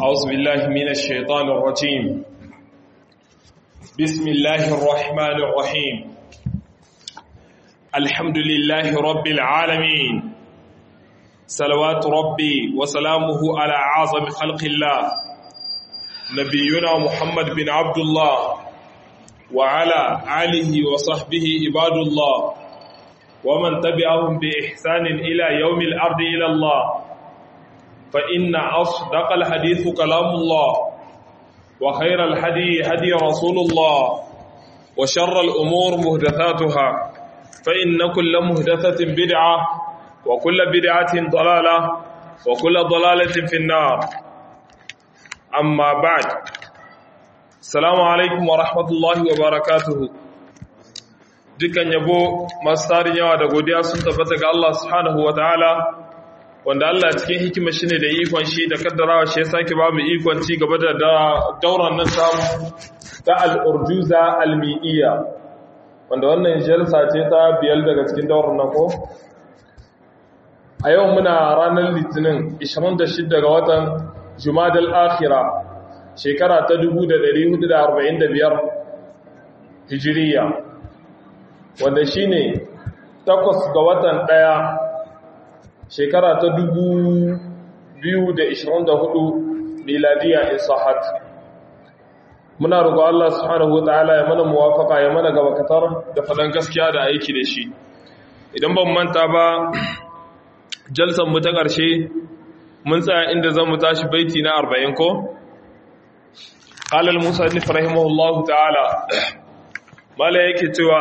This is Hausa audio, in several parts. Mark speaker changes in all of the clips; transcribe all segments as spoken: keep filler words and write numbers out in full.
Speaker 1: أعوذ بالله من الشيطان الرجيم. بسم الله الرحمن الرحيم. الحمد لله رب العالمين، صلوات ربي وسلامه على أعظم خلق الله نبينا محمد بن عبد الله وعلى آله وصحبه عباد الله ومن تبعهم بإحسان إلى يوم الأرض إلى الله. فإن أصدق الحديث كلام الله، وخير الهدي هدي رسول الله، وشر الأمور محدثاتها، فإن كل محدثة بدعة، وكل بدعة ضلالة، وكل ضلالة في النار. أما بعد، السلام عليكم ورحمة الله وبركاته. dukkan yabo masu tarin yawa da godiya sun tabbata ga Allah subhanahu wa ta'ala, wanda Allah cikin hikima shi ne da ikon shi da kaddarawa shi ya sake ba mu ikon ci gaba da dauran nan samu ta al'urjuza almi'iyya, wanda wannan jalsa ce ta biyar daga cikin dauran nan ko? A yau muna ranar litinin ishirin da shida ga watan Jumadal Akhira, shekara ta dubu da ɗari hudu da arba'in da biyar hijiriya, wanda shi ne takwas ga watan ɗaya shekara ta dubu biyu da ishirin da hudu miladiya in sahat. Muna roƙo Allah subhanahu wataala ya mana muwafaka, ya mana gaba katar da faɗan gaskiya da aiki da shi. Idan ban manta ba, jalsan mu ta ƙarshe mun tsaya inda zan mu tashi baiti na arba'in ko? Qala al-musannif rahimahullahu ta'ala, mala yake cewa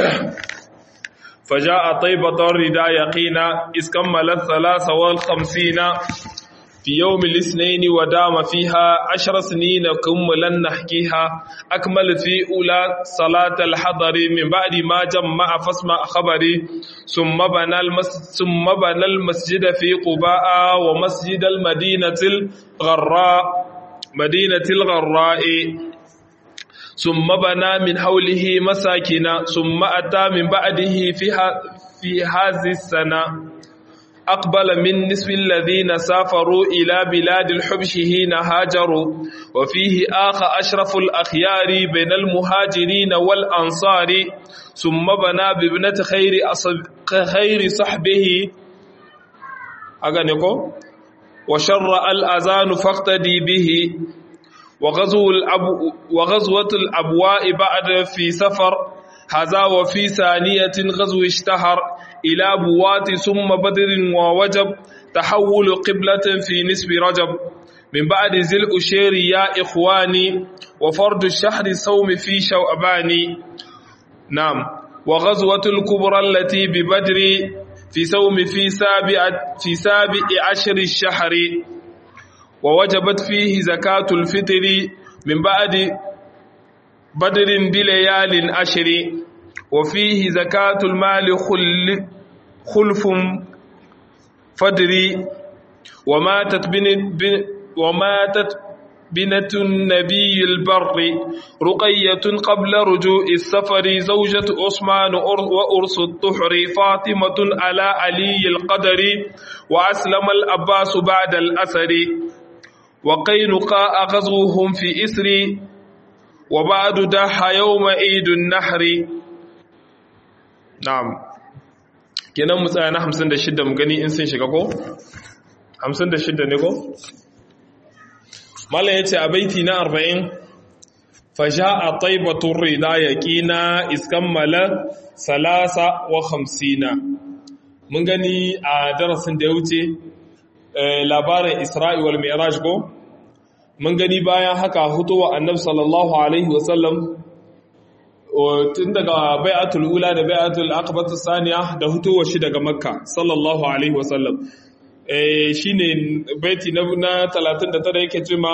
Speaker 1: فجاء طيبة الرداء يقينا إذ كمل الثلاث والخمسين في يوم الاثنين ودام فيها عشر سنين كملا نحكيها أكمل في أولى صلاة الحضر من بعد ما جمع فاسمع خبري ثم بنى ثم بنى المسجد في قباء ومسجد المدينة الغراء مدينة الغراء ثم بنى من حوله مساكنا ثم أتى من بعده في في هذه السنة أقبل من نسب الذين سافروا إلى بلاد الحبش حين هاجروا وفيه آخ أشرف الأخيار بين المهاجرين والأنصار ثم بنى بابنة خير خير صحبه أغنيكو وشرع الأذان فاقتدي به وغزو الأبو وغزوة الأبواء بعد في سفر هذا وفي ثانية غزو اشتهر إلى بوات ثم بدر ووجب تحول قبلة في نسب رجب من بعد ذي الأشير يا إخواني وفرد الشهر صوم في شوأبان. نعم. وغزوة الكبرى التي ببدر في صوم في سابع في سابع عشر الشهر ووجبت فيه زكاة الفطر من بعد بدر بليال عشر وفيه زكاة المال خلف فدري وماتت بن وماتت بنت النبي البر رقية قبل رجوع السفر زوجة عثمان وأرس الطحر فاطمة على علي القدر وأسلم الأباس بعد الأسر وقينقاء غزوهم في إسر وبعد دح يوم عيد النحر. نعم kenan mu tsaya na hamsin da shida mu gani in sun shiga ko? hamsin da shida ne ko? Malam ya ce a baiti na arba'in faja'a taibatun rida yaqina iskammala salasa wa hamsina. Mun gani a darasin da ya wuce labarin Isra'i wal Mi'raj ko? Mun gani bayan haka hutuwa annabi sallallahu alaihi wasallam tun daga bai'atul ula da bai'atul aqbatus saniya da hutuwa shi daga makka sallallahu alaihi wasallam. Eh shine baiti na talatin da tara yake cewa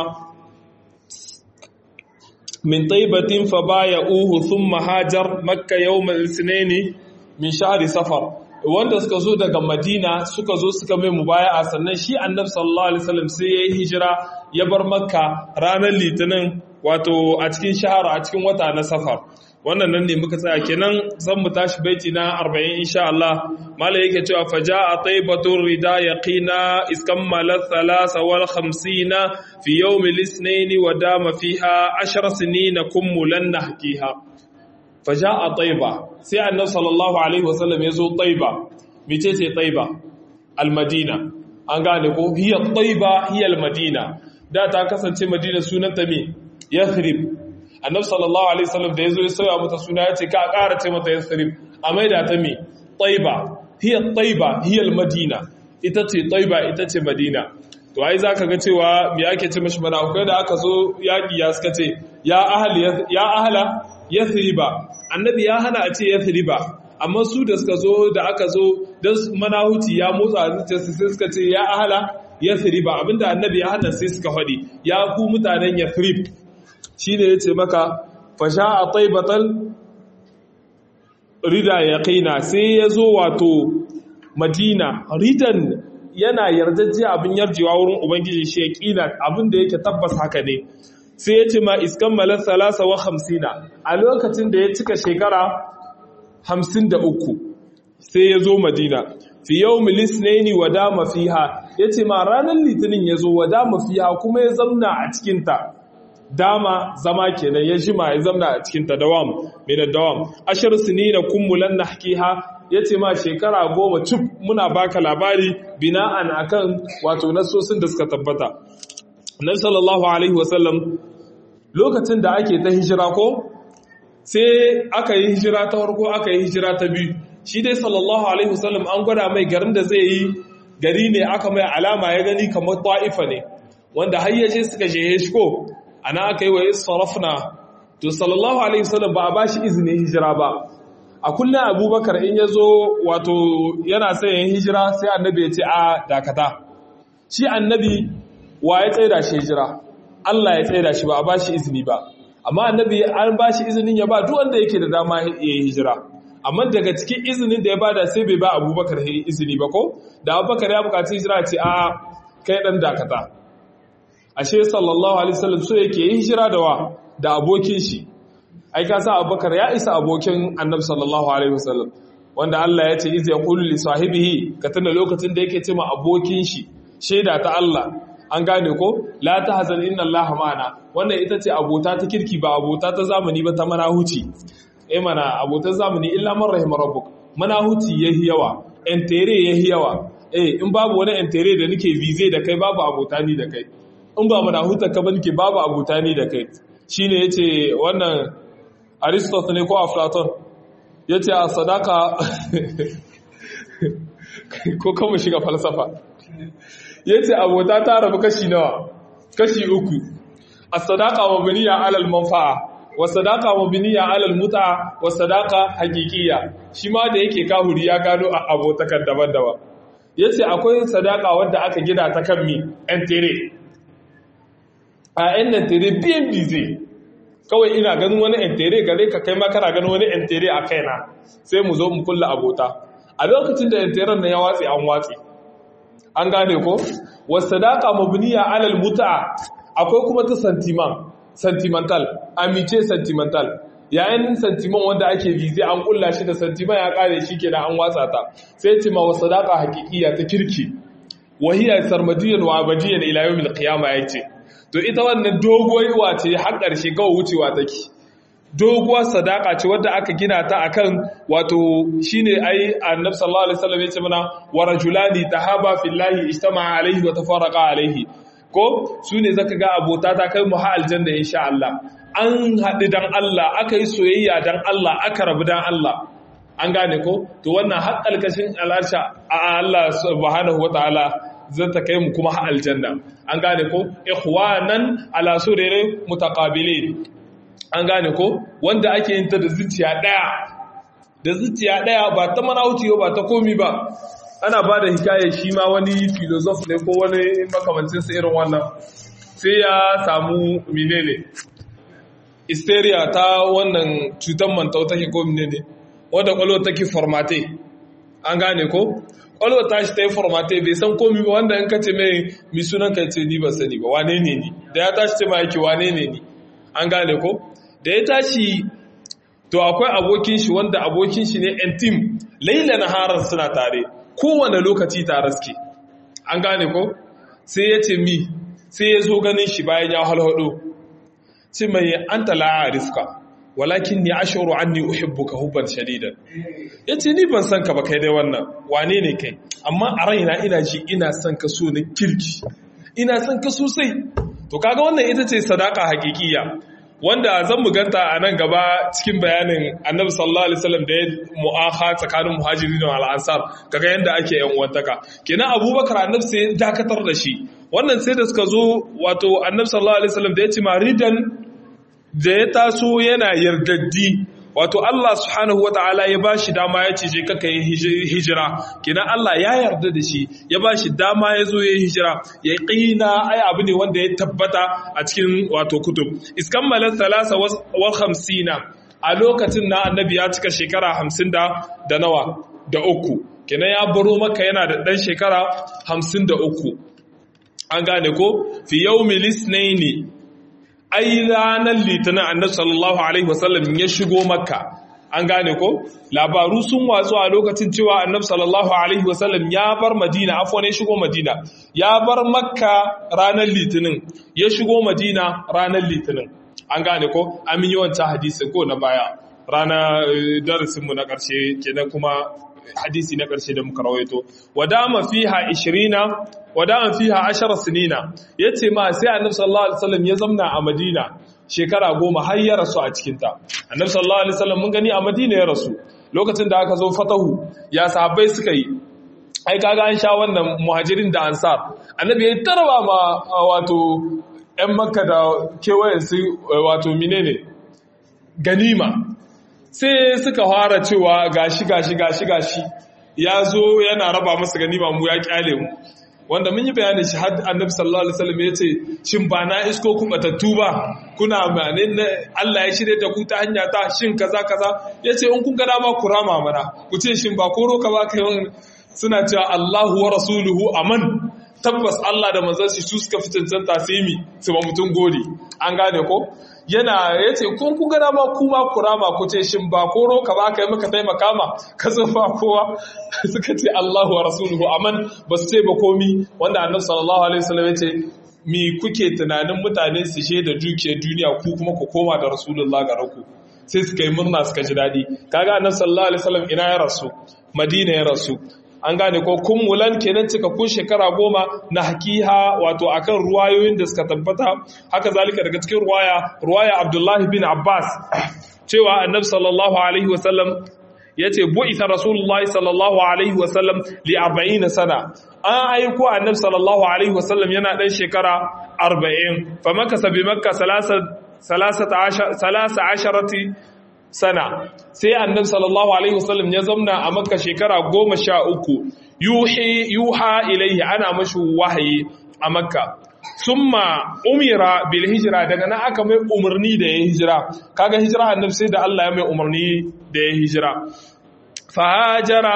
Speaker 1: min taibatin fa baya'uhu thumma hajar makka yawmal ithnaini min shahri safar. Wanda suka zo daga Madina suka zo suka mai mubaya'a, sannan shi annabi sallallahu alaihi wasallam sai yayi hijira ya bar Makka ranar Litinin, wato a cikin shahara a cikin wata na Safar. wannan nan ne muka tsaya kenan zan mu tashi baiti na arba'in insha Allah. Mala yake cewa faja'a taybatur rida yaqina iskammala thalatha wal khamsina fi yawm al-ithnain wa dama fiha ashara sinina kumulan nahkiha. Faja'a tayba sai annabi sallallahu alaihi wasallam yazo tayba. Mecece tayba? Al-Madina. An gane ko hiya tayba hiya al-Madina. Da ta kasance Madina sunanta me? Yathrib. Annabi sallallahu alaihi wasallam da yazo ya sauya mata suna yace ka ƙara ce mata Yathrib a maida ta me Taiba hiya Taiba hiya al-Madina ita ce Taiba ita ce Madina. To ai zaka ga cewa me ake ce mishi mana akwai da aka zo yaki ya suka ce ya ahli ya ahla Yathriba annabi ya hana a ce Yathriba amma su da suka zo da aka zo dan manahuci ya motsa zuciyarsu sai suka ce ya ahla Yathriba abinda annabi ya hana sai suka faɗi ya ku mutanen Yathrib shi ne ya ce maka fasha a taibatar rida ya kaina sai ya zo wato madina ridan yana yardajje abin yarjewa wurin ubangiji shi ya ƙina abin da yake tabbas haka ne sai ya ce ma iskan malar salasa wa hamsina a lokacin da ya cika shekara hamsin da uku sai ya zo madina fi yau milis ne wa dama fiha ya ce ma ranar litinin ya zo wa dama fiha kuma ya zamna a cikinta dama zama kenan ya jima ya zamna a cikin ta dawam min dawam ashar sinina kumulan nahkiha yace ma shekara goma cif muna baka labari bina'an akan wato nasosin da suka tabbata. Annabi sallallahu alaihi wasallam lokacin da ake ta hijira ko sai aka yi hijira ta farko aka yi hijira ta biyu shi dai sallallahu alaihi wasallam an gwada mai garin da zai yi gari ne aka mai alama ya gani kamar ta'ifa ne wanda har yaje suka je shi ko ana aka yi wa sarafna to sallallahu alaihi wasallam ba a bashi izinin hijira ba a kullum abubakar in ya zo wato yana sayan hijira sai annabi ya ce a dakata shi annabi wa ya tsaida shi hijira Allah ya tsaida shi ba a bashi izini ba amma annabi an bashi izinin ya ba duk wanda yake da dama ya yi hijira amma daga cikin izinin da ya bada sai bai ba abubakar izini ba ko da abubakar ya bukaci hijira ce a kai dan dakata ashe sallallahu alaihi wasallam so yake yi hijira da wa da abokin shi ai ka sa abubakar ya isa abokin annabi sallallahu alaihi wasallam wanda Allah ya ce iz yaqulu li sahibihi ka tana lokacin da yake ce ma abokin shi sheda ta Allah an gane ko la tahzan inna Allaha ma'ana wannan ita ce abota ta kirki ba abota ta zamani ba ta manahuci eh mana abotan zamani illa man rahima rabbuk manahuci yahi yawa entere yahi yawa eh in babu wani entere da nake vize da kai babu abota ni da kai in ba mana huta ka banke babu abuta ni da kai shine yace wannan Aristotle ne ko Aflaton yace a sadaka ko kuma shiga falsafa yace abota ta rabu kashi nawa kashi uku as-sadaqa mabniya 'ala al-manfa'a wa sadaqa mabniya 'ala al-mut'a wa sadaqa haqiqiyya shi ma da yake kahuri ya gano abotakan daban-daban yace akwai sadaka wanda aka gida ta kan mi entere a yan entere biyan bize kawai ina ganin wani entere gare ka kai ma kana ganin wani entere a kaina sai mu zo mu kulla abota a lokacin da enteren na ya watsi an watsi an gane ko was sadaqa mabniya 'ala al-mut'a akwai kuma ta sentimental sentimental amice sentimental yayin sentiment wanda ake bize an kulla shi da sentiment ya kare shi kenan an watsa ta sai ce ma was sadaqa haqiqiyya ta kirki wahiya sarmadiyan wa abadiyan ila yawmil qiyamah yace to ita wannan doguwar wace har ƙarshe kawai wucewa take doguwar sadaka ce wadda aka gina ta akan wato shine ai annabi sallallahu alaihi wasallam yace mana wa rajulani tahaba fillahi ijtama'a alaihi wa tafarraqa alaihi ko sune zaka ga abota ta kai mu ha aljanna insha Allah an haɗu dan Allah aka yi soyayya dan Allah aka rabu dan Allah an gane ko to wannan har alkashin alasha a Allah subhanahu wataala zan ta kai mu kuma ha aljanna an gane ko ikhwanan ala surere mutaqabilin an gane ko wanda ake yin ta da zuciya daya da zuciya daya ba ta manauci ba ta komi ba ana ba da hikaye shi ma wani philosopher ne ko wani makamancin sa irin wannan sai ya samu menene hysteria ta wannan cutar mantau take ko menene wanda kwallo take formate an gane ko kwallo ta shi ta yi formate bai san komi ba wanda in ka ce mai mi sunan ka ce ni ba sani ba wane ne ni da ya tashi ce ma yake wane ne ni an gane ko da ya tashi to akwai abokin shi wanda abokin shi ne intim laila naharan suna tare kowane lokaci tare suke an gane ko sai ya ce mi sai ya zo ganin shi bayan ya halhado ce mai anta la arifka walakin ni ashuru anni uhibbuka hubban shadidan yace ni ban san ka ba kai dai wannan wane ne kai amma a raina ina ji ina son ka so na kirki ina son ka sosai to kaga wannan ita ce sadaka hakikiya wanda zan mu ganta a nan gaba cikin bayanin Annabi sallallahu alaihi wasallam da ya mu'akha tsakanin muhajirin da al-ansar kaga yanda ake yan uwantaka kenan Abubakar Annabi sai dakatar da shi wannan sai da suka zo wato Annabi sallallahu alaihi wasallam da ya ce maridan da ya taso yana yardaddi wato Allah subhanahu wataala ya bashi dama ya ce je kaka yi hijira kenan Allah ya yarda da shi ya bashi dama ya zo ya hijira ya qina ai abu ne wanda ya tabbata a cikin wato kutub iskammala thalatha wa khamsina a lokacin na annabi ya cika shekara hamsin da da nawa da uku kenan ya baro maka yana da dan shekara hamsin da uku an gane ko fi yawmil isnaini ai ranar litinin annabi sallallahu alaihi wasallam ya shigo makka an gane ko labaru sun watsu a lokacin cewa annabi sallallahu alaihi wasallam ya bar madina afwan ya shigo madina ya bar makka ranar litinin ya shigo madina ranar litinin an gane ko amin yawancin hadisi ko na baya rana darasin mu na karshe kenan kuma hadisi na karshe da muka rawaito wadama fiha ishirina wadama fiha ashara sinina yace ma sai annabi sallallahu alaihi wasallam ya zamna a Madina shekara goma har ya rasu a cikin ta annabi sallallahu alaihi wasallam mun gani a Madina ya rasu lokacin da aka zo fatahu ya sahabbai suka yi ai kaga an sha wannan muhajirin da ansar annabi ya tarba ma wato ƴan makka da kewayen su wato menene ganima sai suka fara cewa gashi gashi gashi gashi ya zo yana raba masa ganima mu ya kyale mu wanda mun yi bayanin shi har annabi sallallahu alaihi wasallam ya ce shin ba na isko ku batattu ba kuna manin Allah ya shirye da ku ta hanya ta shin kaza kaza yace in kun ga dama ku rama mana ku ce shin ba koro ka ba kai suna cewa Allahu wa rasuluhu aman tabbas Allah da manzon shi su suka fitancan tasimi su ba mutun gori an gane ko yana yace kun kun ga dama kuma kurama ku ce shin ba koro ka ba kai maka taimaka ma ka ba kowa suka ce Allahu wa rasuluhu aman basu ce ba komi wanda Annabi sallallahu alaihi wasallam yace mi kuke tunanin mutane su shaida dukiyar duniya ku kuma ku koma da Rasulullah ga ranku sai suka yi murna suka ji dadi kaga Annabi sallallahu alaihi wasallam ina ya rasu Madina ya rasu an gane ko kummulan kenan cika kun shekara goma na hakiha wato akan ruwayoyin da suka tabbata haka zalika daga cikin ruwaya ruwaya Abdullahi bin Abbas cewa annabi sallallahu alaihi wasallam yace bu'itha rasulullahi sallallahu alaihi wasallam li arba'ina sana an aiko annabi sallallahu alaihi wasallam yana dan shekara arba'in fa makasa bi makka salasa salasata salasa asharati sana sai annabi sallallahu alaihi wasallam ya zamna a makka shekara goma sha uku yuhi yuha ilaihi ana mashi wahayi a makka summa umira bil hijra daga nan aka mai umarni da ya hijira kaga hijira annabi sai da Allah ya mai umarni da ya hijira fahajara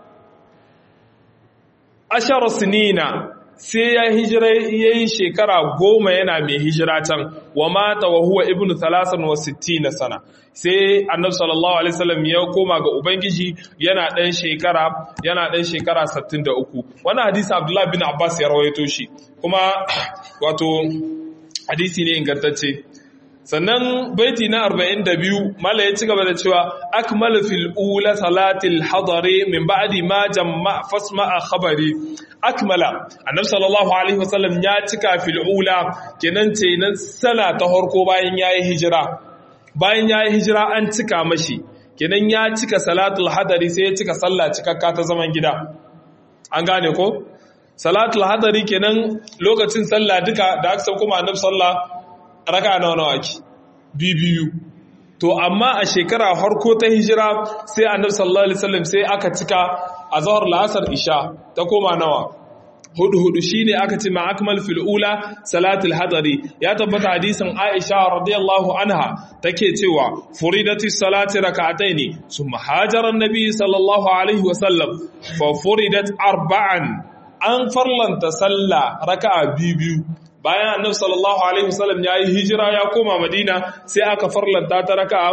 Speaker 1: ashara sinina sai ya hijira yayi shekara goma yana mai hijira can wa mata wa huwa ibnu thalathan wa sittina sana sai annabi sallallahu alaihi wasallam ya koma ga ubangiji yana dan shekara yana dan shekara sittin da uku wannan hadisi Abdullah bin Abbas ya rawaito shi kuma wato hadisi ne ingantacce sannan baiti na arba'in da biyu mala ya ci gaba da cewa akmalu fil ula salatil hadari min ba'di ma jamma fasma'a khabari akmala annabi sallallahu alaihi wasallam ya cika fil ula kenan ce nan sana ta harko bayan yayi hijira bayan yayi hijira an cika mashi kenan ya cika salatul hadari sai ya cika sallah cikakka ta zaman gida an gane ko salatul hadari kenan lokacin sallah duka da aka sauko annabi sallah raka nawa nawa ake bibiyu to amma a shekara harko ta hijira sai annabi sallallahu alaihi wasallam sai aka cika azhar la'asar isha ta koma nawa hudu hudu shine aka ce ma akmal fil ula salatul hadari ya tabbata hadisin Aisha radiyallahu anha take cewa furidatis salati rak'ataini thumma hajara an-nabi sallallahu alaihi wasallam fa furidat arba'an an farlanta sallah raka'a biyu bayan annabi sallallahu alaihi wasallam yayi hijira ya koma Madina sai aka farlanta ta raka'a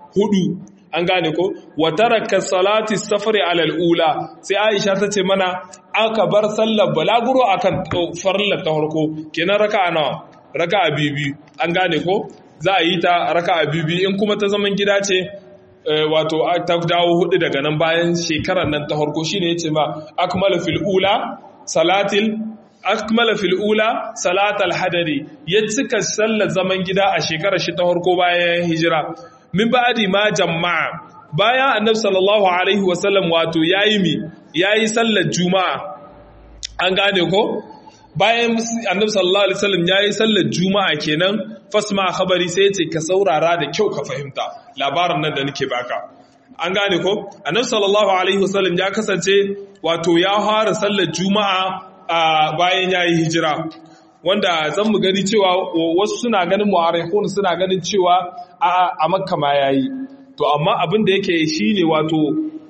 Speaker 1: hudu an gane ko wa taraka salati safari ala al-ula sai Aisha ta ce mana aka bar sallar balaguro akan farilla ta farko kenan raka'a nawa raka'a bibi an gane ko za a yi ta raka'a bibi in kuma ta zaman gida ce wato ta dawo hudu daga nan bayan shekarar nan ta farko shine yace ma akmala fil ula salatil akmala fil ula salatal hadari ya cika sallar zaman gida a shekarar shi ta farko bayan hijira min ba'di ma jama'a bayan annabi sallallahu alaihi wasallam wato yayi mi yayi sallar juma'a an gane ko bayan annabi sallallahu alaihi wasallam yayi sallar juma'a kenan fasma khabari sai yace ka saurara da kyau ka fahimta labarin nan da nake baka an gane ko annabi sallallahu alaihi wasallam ya kasance wato ya fara sallar juma'a bayan yayi hijira wanda zan mu gani cewa wasu suna ganin mu'arrikhun suna ganin cewa a a makka ma yayi to amma abin da yake shine wato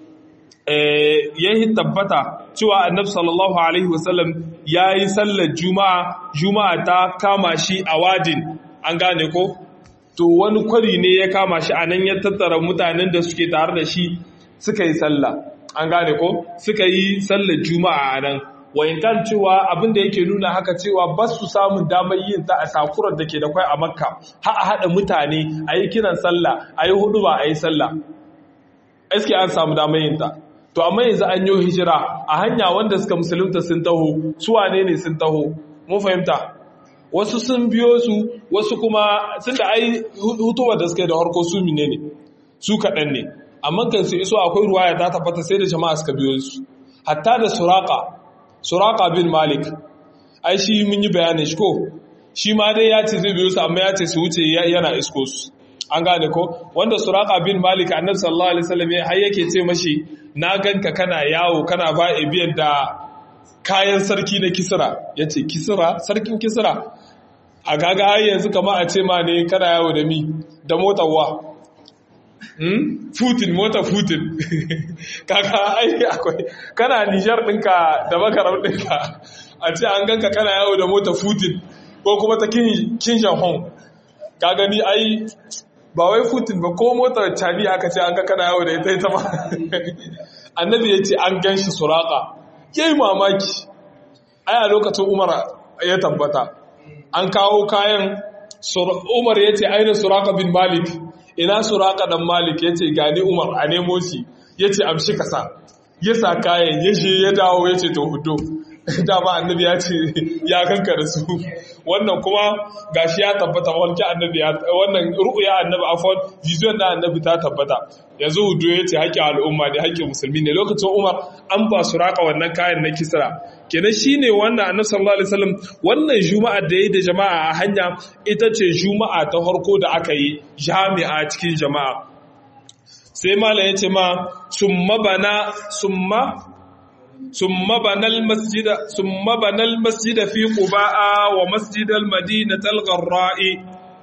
Speaker 1: eh yayi tabbata cewa annabi sallallahu alaihi wasallam yayi sallar juma'a juma'a ta kama shi a wadin an gane ko to wani kwari ne ya kama shi anan ya tattara mutanen da suke tare da shi suka yi sallah an gane ko suka yi sallar juma'a anan wayin kan cewa abin da yake nuna haka cewa ba su samun damar yin ta a takurar da ke da kwai a makka ha a haɗa mutane a yi kiran sallah a yi hudu ba a yi sallah iske an samu damar yin ta to amma yanzu an yi hijira a hanya wanda suka musulunta sun taho su wane ne sun taho mun fahimta wasu sun biyo su wasu kuma sun da ai hutuwar da suka yi da harko su mine ne su kaɗan ne amma kan su iso akwai ruwaya ta tabbata sai da jama'a suka biyo su hatta da suraka suraka bin malik ai shi mun yi bayanin shi ko shi ma dai ya ce zai biyo su amma ya ce su wuce yana isko su an gane ko wanda suraka bin malik annabi sallallahu alaihi wasallam har yake ce mashi na ganka kana yawo kana ba biyan da kayan sarki na kisra yace kisra sarkin kisra a gaga har yanzu kama a ce ma ne kana yawo da mi da motar wa hmm futin mota futin kaga ai akwai kana Niger dinka da makarar dinka a ce an ganka kana yawo da mota futin ko kuma ta kin kin hon ka gani ai ba wai futin ba ko motar chali aka ce an ga kana yawo da ita ita ma annabi yace an ganshi suraka yayi mamaki ai a lokacin Umar ya tabbata an kawo kayan Umar yace aina suraka bin Malik ina suraka dan Malik yace gani Umar a nemo shi yace amshi kasa ya sa kayan ya je ya dawo yace to hudo dama annabi ya ce ya kanka da su wannan kuma gashi ya tabbata walki annabi wannan ru'ya annabi afwan vision da annabi ta tabbata yanzu hudo yace haƙƙin al'umma ne haƙƙin musulmi ne lokacin Umar an ba suraka wannan kayan na Kisra kenan shine wannan annabi sallallahu alaihi wasallam wannan juma'a da yayi da jama'a a hanya ita ce juma'a ta farko da aka yi jami'a cikin jama'a sai malam yace ma summa bana summa summa banal masjida summa banal masjida fi quba'a wa masjidal madinatal gharra'i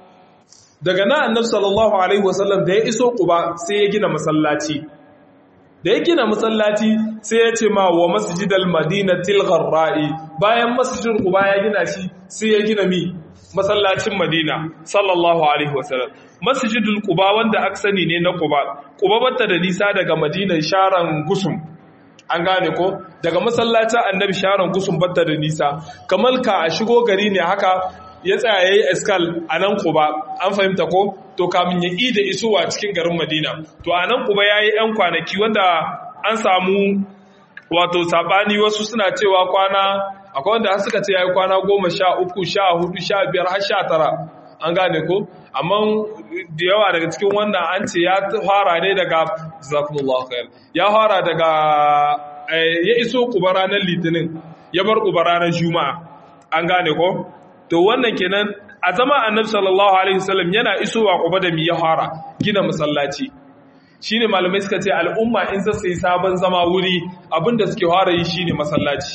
Speaker 1: daga nan annabi sallallahu alaihi wasallam da ya iso quba sai ya gina masallaci da ya gina masallaci sai ya ce ma wa masjidal madinatil gharra'i bayan masjidin quba ya gina shi sai ya gina mi masallacin madina sallallahu alaihi wasallam masjidul quba wanda aka sani ne na quba quba batta da nisa daga madina sharan gusum an gane ko daga masallacin annabi sharan gusum batta da nisa kamar ka a shigo gari ne haka ya tsaya yayi eskal anan quba an fahimta ko to kamin ya ida isowa cikin garin madina to anan quba yayi yan kwanaki wanda an samu wato sabani wasu suna cewa kwana akwai wanda suka ce yayi kwana goma sha uku sha hudu sha biyar har sha tara an gane ko amma da yawa daga cikin wannan an ce ya fara ne daga jazakumullahu khair ya fara daga ya iso Quba ranar litinin ya bar Quba ranar juma'a an gane ko to wannan kenan a zama annabi sallallahu alaihi wasallam yana isowa Quba da mi ya fara gina masallaci shine malamai suka ce al'umma in za su yi sabon zama wuri abinda suke fara yi shine masallaci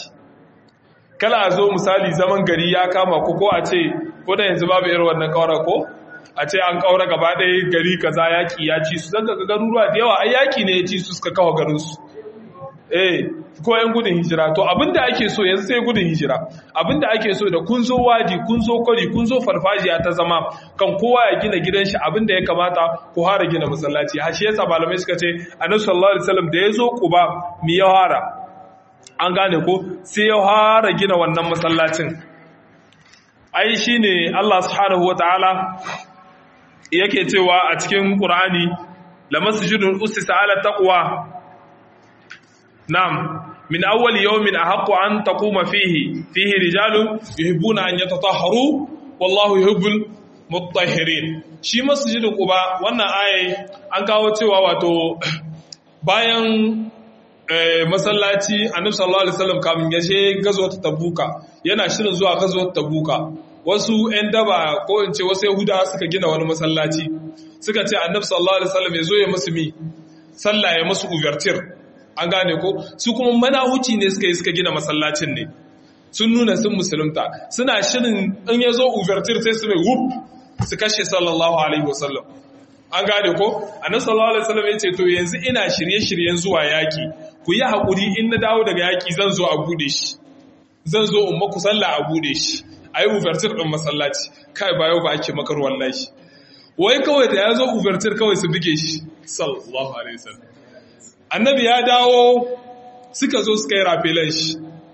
Speaker 1: kala a zo misali zaman gari ya kama ko ko a ce ko da yanzu babu irin wannan kaura ko a ce an kaura gaba ɗaya gari kaza yaki ya ci su zan ga garuruwa da yawa ai yaki ne ya ci su suka kawo garin su eh ko yan gudun hijira to abinda ake so yanzu sai gudun hijira abinda ake so da kun zo wadi kun zo kwari kun zo farfajiya ta zama kan kowa ya gina gidan shi abinda ya kamata ku hara gina masallaci har shi yasa malamai suka ce annabi sallallahu alaihi wasallam da ya zo Quba mi ya hara an gane ko sai ya hara gina wannan masallacin ai shine Allah subhanahu wataala yake cewa a cikin Qur'ani la masjidun usisa ala taqwa na'am min awwal yawmin ahaqqu an taquma fihi fihi rijalun yuhibbuna an yatatahharu wallahu yuhibbul mutahhirin shi masjidul Quba wannan ayi an kawo cewa wato bayan masallaci annabi sallallahu alaihi wasallam kamin ya je gazwat tabuka yana shirin zuwa gazwat tabuka wasu ƴan daba ko in ce wasu yahudawa suka gina wani masallaci suka ce annabi sallallahu alaihi wasallam ya zo ya musu mi sallah ya musu uvertir an gane ko su kuma manahuci ne suka yi suka gina masallacin ne sun nuna sun musulunta suna shirin in ya zo uvertir sai su mai wuf su kashe sallallahu alaihi wasallam an gane ko annabi sallallahu alaihi wasallam ya ce to yanzu ina shirye-shiryen zuwa yaki ku yi haƙuri in na dawo daga yaki zan zo a bude shi zan zo in maku sallah a bude shi ayi uvertir din masallaci kai ba yau ba ake makar wallahi wai kawai da ya zo uvertir kawai su buge shi sallallahu alaihi wasallam annabi ya dawo suka zo suka yi rafelan shi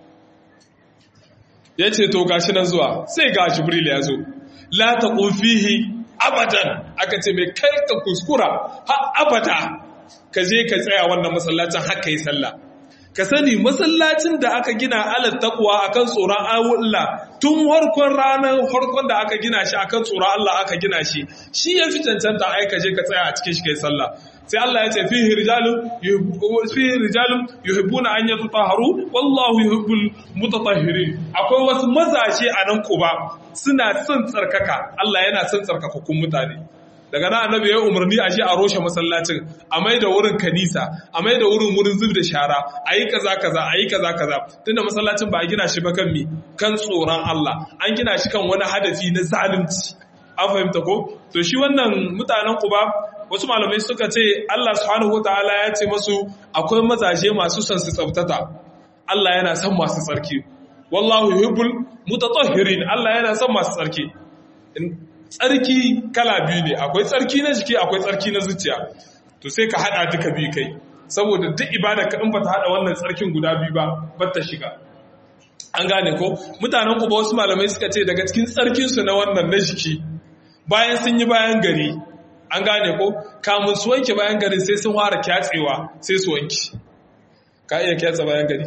Speaker 1: ya ce to gashi nan zuwa sai ga jibril ya zo la taqum fihi abadan aka ce mai kai ka kuskura ha abada ka je ka tsaya wannan masallacin haka yi sallah ka sani masallacin da aka gina ala taqwa akan tsoron Allah tun harkon ranar harkon da aka gina shi akan tsoron Allah aka gina shi shi ya fi cancanta ai ka je ka tsaya a cikin shi kai sallah sai Allah ya ce fihi rijalun fihi rijalun yuhibbuna an yatatahharu wallahu yuhibbul mutatahhirin akwai wasu mazaje a nan Quba suna son tsarkaka Allah yana son tsarkakakun mutane daga nan annabi ya umarni a je a roshe masallacin a mai da wurin kanisa a mai da wurin wurin zub da shara ayi kaza kaza ayi kaza kaza tunda masallacin ba a gina shi ba kan mi kan tsoron Allah an gina shi kan wani hadafi na zalunci an fahimta ko to shi wannan mutanen Quba wasu malamai suka ce Allah subhanahu wataala ya ce masu akwai mazaje masu son su tsabtata Allah yana son masu tsarki wallahu yuhibbul mutatahhirin Allah yana son masu tsarki tsarki kala biyu ne akwai tsarki na jiki akwai tsarki na zuciya to sai ka hada duka biyu kai saboda duk ibada ka in bata hada wannan tsarkin guda biyu ba bata shiga an gane ko mutanen Quba wasu malamai suka ce daga cikin tsarkin su na wannan na jiki bayan sun yi bayan gari an gane ko kamun su wanke bayan gari sai sun fara kyatsewa sai su wanke ka iya kyatsa bayan gari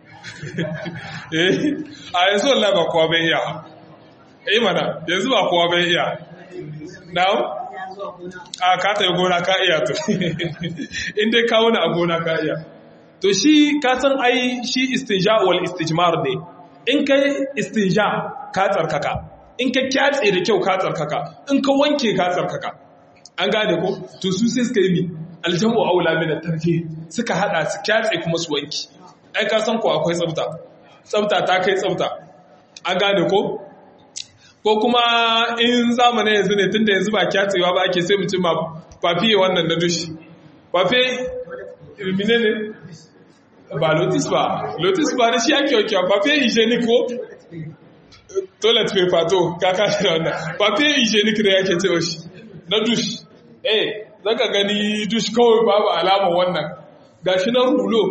Speaker 1: eh a yanzu wallahi ba kowa bai iya eh mana yanzu ba kowa bai iya now a ka ta gona ka iya to in dai kawo na a gona ka iya to shi ka san ai shi istinja wal istijmar ne in kai istinja ka tsarkaka in ka kyatse da kyau ka tsarkaka in ka wanke ka tsarkaka an gane ko to su sai suka yi mi aljamu aula min at-tarki suka hada su kyatse kuma su wanki ai ka san ko akwai tsafta tsafta ta kai tsafta an gane ko ko kuma in zamanin yanzu ne tunda yanzu ba kyatsewa ba ake sai mu ci ma fafiye wannan na dushi fafiye mine ne ba lotus ba lotus ba da shi ake wakewa fafiye hygienic ko toilet paper to kaka shi da wannan fafiye hygienic da yake cewa shi na dushi eh zaka gani dush kawai babu alamar wannan gashi na rulo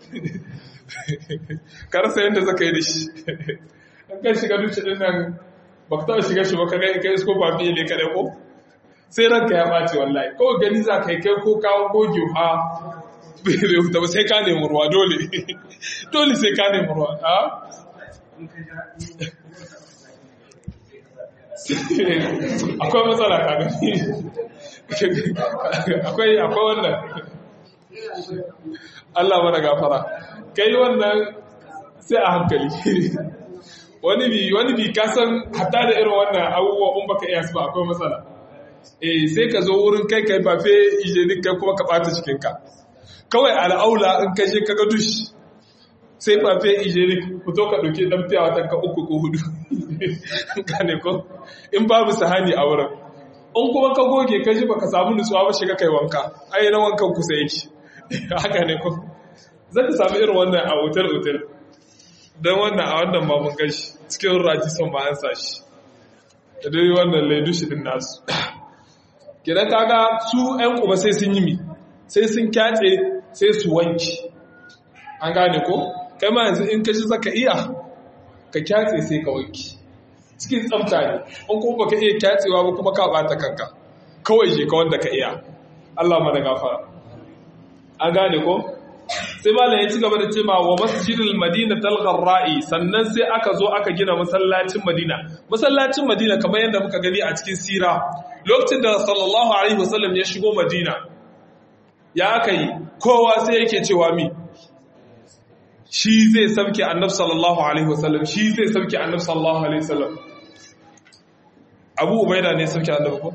Speaker 1: karasa yadda zaka yi da shi an kan shiga dushi din nan ba ka taɓa shiga shi ba ka gani kai isko ba fiye ne kaɗai ko sai ranka ya ɓace wallahi kawai gani za ka yi kai ko kawo goge ha bai huta ba sai ka nemi ruwa dole dole sai ka nemi ruwa a akwai matsala ka gani akwai akwai wannan Allah mana gafara kai wannan sai a hankali wani bi wani bi ka san hatta da irin wannan abubuwa in baka iya su ba akwai matsala eh sai ka zo wurin kai kai ba fe hygienic kai kuma ka bata cikin ka kawai al'aula in ka je ka ga dush sai ba fe hygienic fito ka dauke dan fiya watan ka uku ko hudu gane ko in babu sahani a wurin in kuma ka goge ka ji baka samu nutsuwa ba shiga kai wanka ai na wankan ku sai yake haka ne ko zaka samu irin wannan a hotel hotel dan wannan a wannan ma mun gashi cikin Radisson ba an sashi da dai wannan laidu shi din nasu kidan kaga su ƴan kuma sai sun yi mi sai sun kyatse sai su wanki an gane ko kai ma yanzu in ka ji zaka iya ka kyatse sai ka wanki cikin tsafta ne an kuma baka iya kyatsewa ba kuma ka bata kanka kawai je ka wanda ka iya Allah mana gafara an gane ko sai malam ya ci gaba da cewa wa masjidil madina talgharra'i sannan sai aka zo aka gina masallacin madina masallacin madina kamar yadda muka gani a cikin sira lokacin da sallallahu alaihi wasallam ya shigo madina ya aka yi kowa sai yake cewa mi shi zai sauke annabi sallallahu alaihi wasallam shi zai sauke annabi sallallahu alaihi wasallam Abu Ubaida ne sauke annabi ko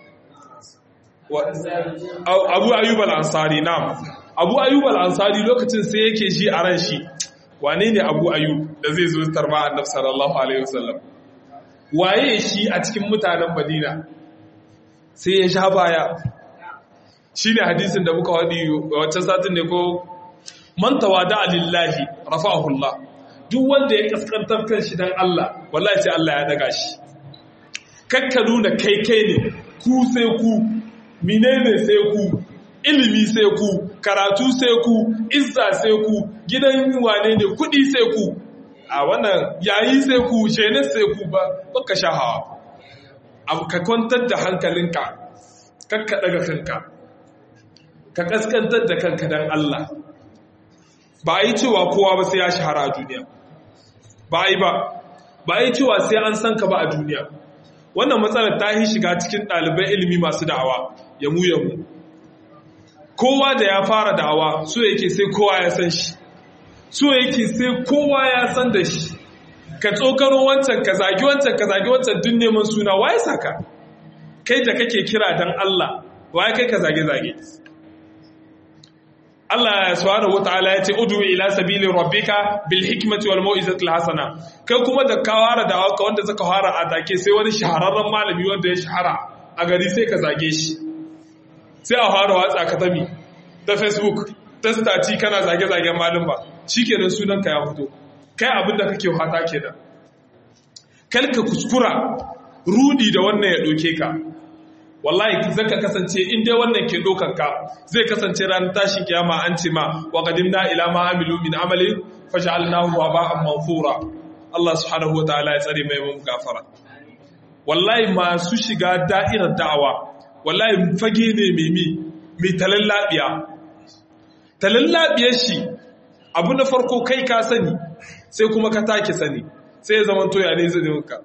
Speaker 1: Abu Ayyub al-Ansari na'am Abu Ayyub al-Ansari lokacin sai yake shi a ran shi wane ne Abu Ayyub da zai zo tarba annabi sallallahu alaihi wasallam waye shi a cikin mutanen Madina sai ya sha baya shine hadisin da muka wadi wancan satin ne ko man tawada lillahi rafa'ahu Allah duk wanda ya kaskantar kanshi dan Allah wallahi sai Allah ya daga shi kakka nuna kai kai ne ku sai ku menene sai ku ilimi sai ku karatu sai ku izza sai ku gidan wane ne kudi sai ku a wannan yayi sai ku shene sai ku ba baka shahawa abu ka kwantar da hankalinka kakka daga kanka ka kaskantar da kanka dan Allah ba yi cewa kowa ba sai ya shahara a duniya ba yi ba ba yi cewa sai an san ka ba a duniya wannan matsalar ta yi shiga cikin ɗalibai ilimi masu da'awa ya mu ya mu kowa da ya fara da'awa so yake sai kowa ya san shi so yake sai kowa ya san da shi ka tsokano wancan ka zagi wancan ka zagi wancan duk neman suna waye saka kai da kake kira dan Allah waye kai ka zage zage Allah subhanahu wataala ya ce udu ila sabili rabbika bil hikmati wal mau'izati al hasana kai kuma da kawara da waka wanda zaka fara atake sai wani shahararren malami wanda ya shahara a gari sai ka zage shi sai a fara watsa ka tami ta Facebook ta stati kana zage zagen malum ba shikenan sunan ka ya fito kai abin da kake fata kenan kalka kuskura rudi da wannan ya doke ka wallahi zaka kasance in dai wannan ke dokan ka zai kasance ran tashin kiyama an ce ma wa qadimna ila ma amilu min amali faj'alnahu waba'an manthura Allah subhanahu wataala ya tsare mai mun gafara wallahi masu shiga da'irar da'awa wallahi fage ne mai mi mai talallabiya talallabiyar shi abu na farko kai ka sani sai kuma ka take sani sai ya zama to ya ne zai ka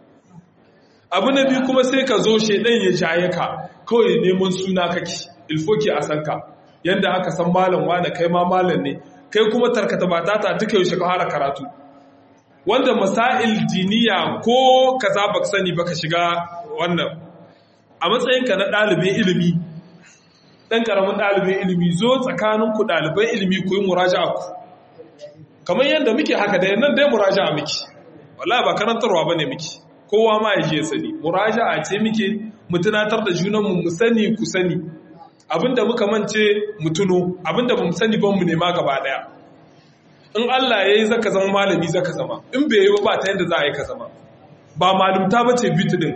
Speaker 1: abu na biyu kuma sai ka zo shedan ya jaye ka kawai neman suna kake ilfoki a sanka yanda aka san malam wani kai ma malam ne kai kuma tarkata batata duka yaushe ka fara karatu wanda masail diniya ko kaza baka sani baka shiga wannan a matsayinka na ɗalibin ilimi ɗan ƙaramin ɗalibin ilimi zo tsakaninku ɗaliban ilimi ku yi muraja'a ku kamar yadda muke haka da nan dai muraja'a muke wallahi ba karantarwa bane muke kowa ma ya je sani muraja'a ce muke mu tunatar da junanmu mu sani ku sani abinda muka mance mu tuno abinda bamu sani ban mu nema gaba daya in Allah yayi zaka zama malami zaka zama in bai yi ba ta yanda za a yi ka zama ba malumta bace bitu din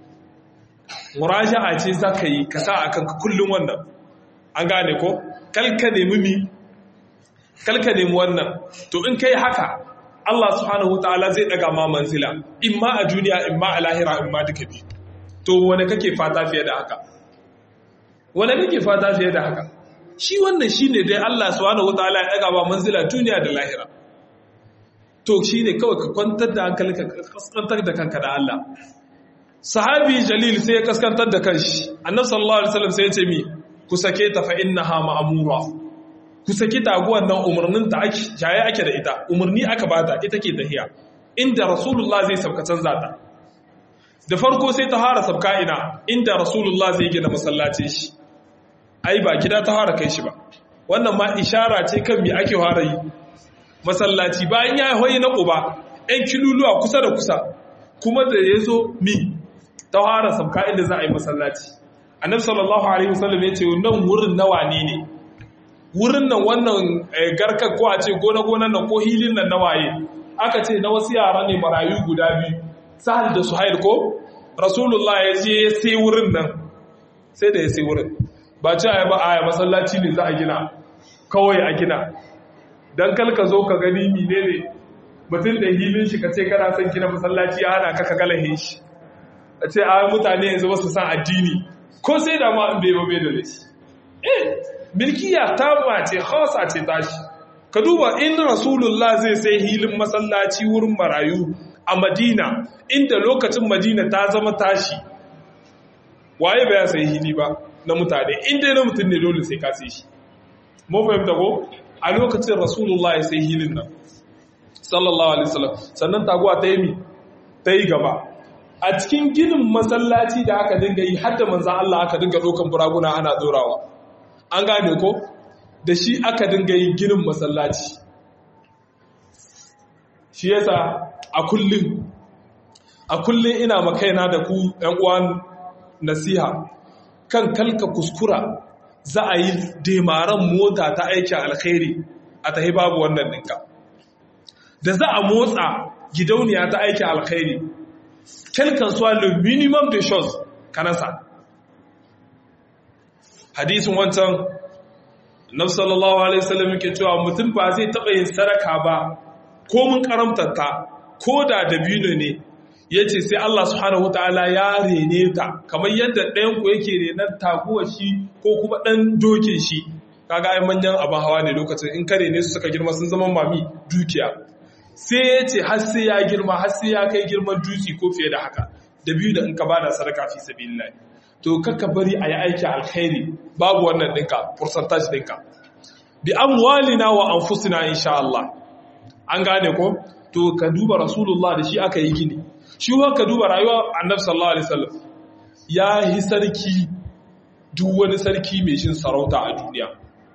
Speaker 1: muraja'a ce zaka yi ka sa akan ka kullun wannan an gane ko kalka nemi mi kalka nemi wannan to in kai haka Allah subhanahu wataala zai daga ma manzila imma a duniya imma a lahira imma duka bi to wane kake fata fiye da haka wane kake fata fiye da haka shi wannan shine dai Allah subhanahu wataala ya daga ma manzila duniya da lahira to shine kawai ka kwantar da hankalinka ka kaskantar da kanka da Allah sahabi jalil sai ya kaskantar da kanshi annabi sallallahu alaihi wasallam sai ya ce mi ku sake ta fa innaha ma'mura ku saki taguwan nan umarnin ta ake jaye ake da ita umarni aka bata ita ke tahiya inda rasulullah zai sabka canza ta da farko sai ta fara sabka ina inda rasulullah zai gina masallaci shi ai ba gida ta fara kai shi ba wannan ma ishara ce kan me ake fara yi masallaci bayan ya hoyi na uba ɗan kiluluwa kusa da kusa kuma da yazo mi ta fara sabka inda za a yi masallaci annabi sallallahu alaihi wasallam ya ce nan wurin nawa ne ne wurin nan wannan garkar ko a ce gona-gonan nan ko hilin nan na waye aka ce na wasu yara ne marayu guda biyu Sahal da Suhail ko Rasulullah ya je ya sai wurin nan sai da ya sai wurin ba ce a ba a masallaci ne za a gina kawai a gina don kalka zo ka gani mine ne mutum da hilin shi ka ce kana son gina masallaci ya hana ka ka galahin shi a ce a mutane yanzu ba su san addini ko sai da ma in bai ba bai da laifi eh milkiya ta mace khasa ce tashi ka duba in Rasulullah zai sai hilin masallaci wurin marayu a Madina inda lokacin Madina ta zama tashi waye ba ya sai hili ba na mutane inda na mutum ne dole sai ka sai shi mu fahimta ko a lokacin Rasulullah ya sai hilin nan sallallahu alaihi wasallam sannan taguwa ta yi mi ta yi gaba a cikin ginin masallaci da aka dinga yi har da manzon Allah aka dinga dokan buraguna ana dorawa an gane ko da shi aka dinga yi ginin masallaci shi yasa a kullum a kullum ina makaina da ku ƴan uwan nasiha kan kalka kuskura za a yi demaran mota ta aikin alkhairi a tahi babu wannan ɗinka da za a motsa gidauniya ta aikin alkhairi kelkan suwa le minimum de choses kanasa hadisin wancan nabi sallallahu alaihi wasallam yake cewa mutum ba zai taɓa yin sadaka ba ko mun karamtanta ko da dabino ne yace sai Allah subhanahu wataala ya rene ta kamar yadda ɗayan ku yake renar taguwar shi ko kuma ɗan dokin shi kaga ai manyan abin hawa ne lokacin in kare ne su suka girma sun zama mami dukiya sai yace har sai ya girma har sai ya kai girman dutse ko fiye da haka dabino in ka bada sadaka fi sabilillah to kaka bari a yi aiki alkhairi babu wannan ɗinka percentage ɗinka bi amwalina wa anfusina insha Allah an gane ko to ka duba Rasulullah da shi aka yi gini shi ka duba rayuwar Annabi sallallahu alaihi wasallam ya yi sarki duk wani sarki mai shin sarauta a duniya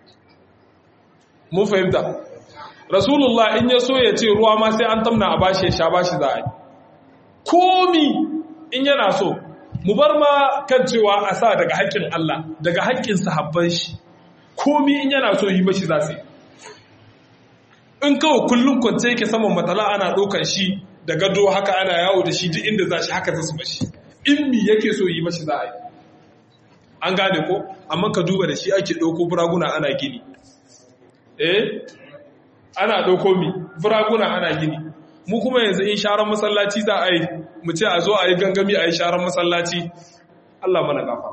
Speaker 1: mun fahimta Rasulullah in ya so ya ce ruwa ma sai an tamna a bashi ya sha bashi za a yi komi in yana so mu bar ma kan cewa a sa daga haƙƙin Allah daga haƙƙin sahabban shi komi in yana so yi mashi za su yi in kawai kullum kwance yake saman matala ana ɗaukar shi da gado haka ana yawo da shi duk inda za shi haka za su mashi in mi yake so yi mashi za a yi an gane ko amma ka duba da shi ake ɗauko buraguna ana gini eh ana ɗauko mi buraguna ana gini mu kuma yanzu in sharan masallaci za a yi mu ce a zo a yi gangami a yi sharan masallaci Allah mana gafa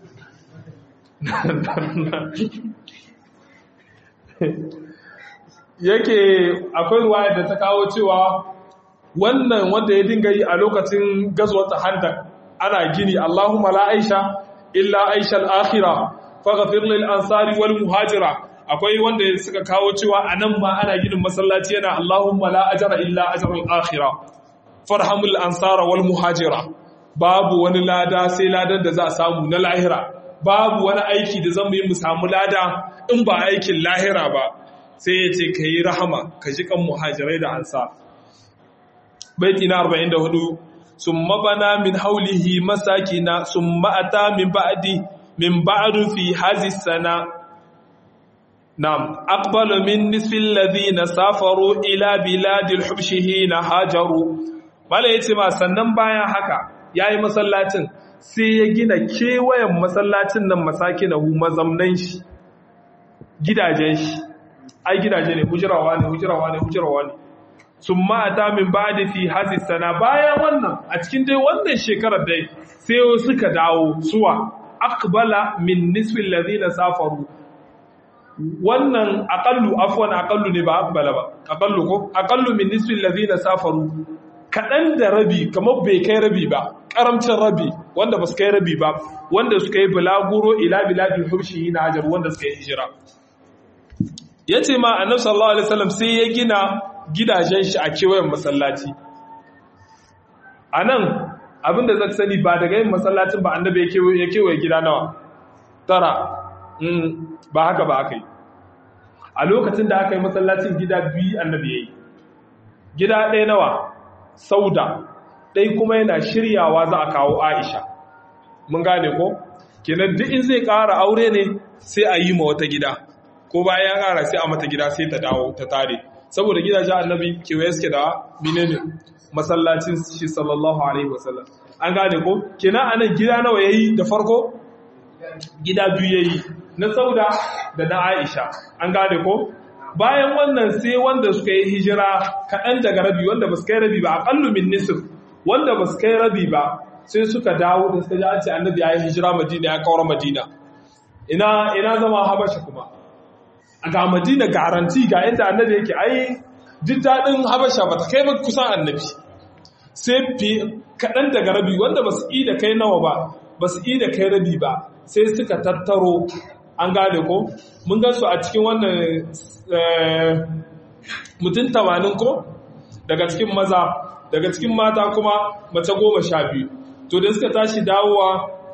Speaker 1: yake akwai ruwaya da ta kawo cewa wannan wanda ya dinga yi a lokacin gazwata handak ana gini Allahumma la aisha illa aisha al-akhirah faghfir lil ansari wal muhajira akwai wanda suka kawo cewa anan ma ana ginin masallaci yana Allahumma la ajra illa ajra al-akhirah farhamul ansara wal muhajira babu wani lada sai ladan da za a samu na lahira babu wani aiki da zamu yi mu samu lada in ba aikin lahira ba sai ya ce ka yi rahama ka ji kan muhajirai da ansar baiti na arba'in da hudu summa bana min haulihi masakina summa ata min ba'di min ba'du fi hazi sana nam aqbalu min nisfi alladhina safaru ila biladil hubshihi na hajaru mala yace ma sannan bayan haka yayi masallacin sai ya gina kewayen masallacin nan masakinahu mazamnan shi gidajen shi ai gidaje ne hujrawa ne hujrawa ne hujrawa ne summa ata min ba'di fi hazi sana bayan wannan a cikin dai wannan shekarar dai sai suka dawo suwa aqbala min nisfi alladhina safaru wannan aqallu afwan aqallu ne ba aqbala ba aqallu ko aqallu min nisfi alladhina safaru kadan da rabi kamar bai kai rabi ba karamcin rabi wanda ba su kai rabi ba wanda suka yi bulaguro ila biladil hubshi na hajar wanda suka yi hijira yace ma annabi sallallahu alaihi wasallam sai ya gina gidajen shi a kewayen masallaci anan abinda zaka sani ba daga yin masallacin ba annabi ya kewaye gida nawa tara mm ba haka ba aka yi a lokacin da aka yi masallacin gida biyu annabi yayi gida ɗaya nawa sauda ɗaya kuma yana shiryawa za a kawo aisha mun gane ko kenan duk in zai ƙara aure ne sai a yi ma wata gida ko bayan ya ƙara sai a mata gida sai ta dawo ta tare saboda gidajen annabi kewaye suke da menene masallacin shi sallallahu alaihi wasallam an gane ko kenan anan gida nawa yayi da farko gida biyu yayi na Sauda da na Aisha an gane ko bayan wannan sai wanda suka yi hijira kaɗan daga rabi wanda ba su kai rabi ba aqallu min nisf wanda ba su kai rabi ba sai suka dawo da suka ji an ce annabi ya yi hijira Madina ya kawar Madina ina ina zama Habasha kuma ga Madina garanti ga inda annabi yake ai duk daɗin Habasha ba ta kai ba kusan annabi sai fi kaɗan daga rabi wanda ba su yi da kai nawa ba ba su yi da kai rabi ba sai suka tattaro an gane ko mun gan su a cikin wannan mutum tamanin ko daga cikin maza daga cikin mata kuma mace goma sha biyu to da suka tashi dawowa